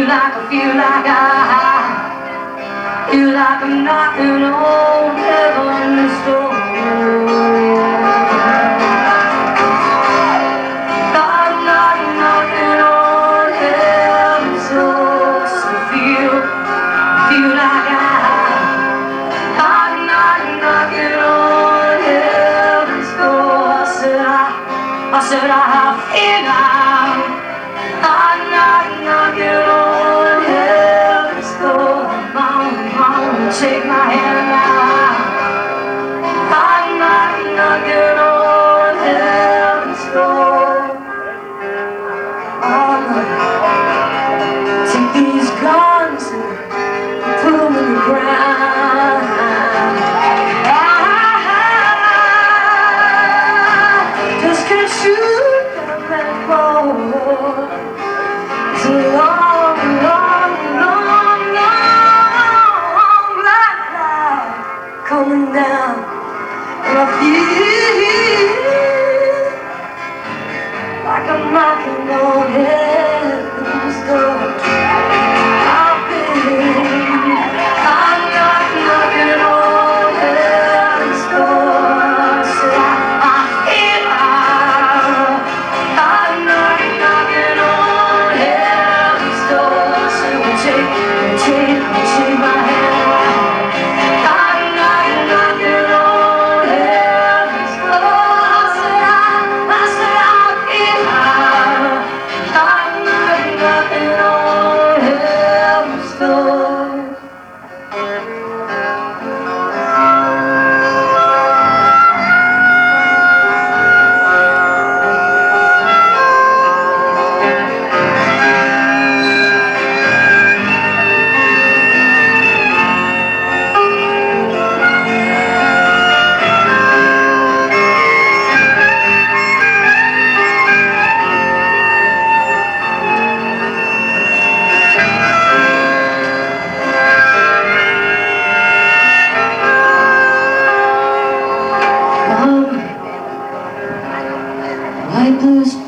feel like I'm knocking on heaven's door. I'm not knocking on heaven's door. So feel like I'm not knocking on heaven's door. I said I feel like I'm not knocking on heaven's door. Mama, take my hand now. I'm not knocking on heaven's door. Take these guns and put them in the ground. I just can't shoot them anymore. It's a long, long, long, long black cloud coming down, and I feel like I'm knocking on heaven's door. I'm not knocking on heaven's door. So I feel I'm not knocking on heaven's door. So take my hand. I'm not knocking on heaven's door. I said I feel I'm not knocking on heaven's door. White blues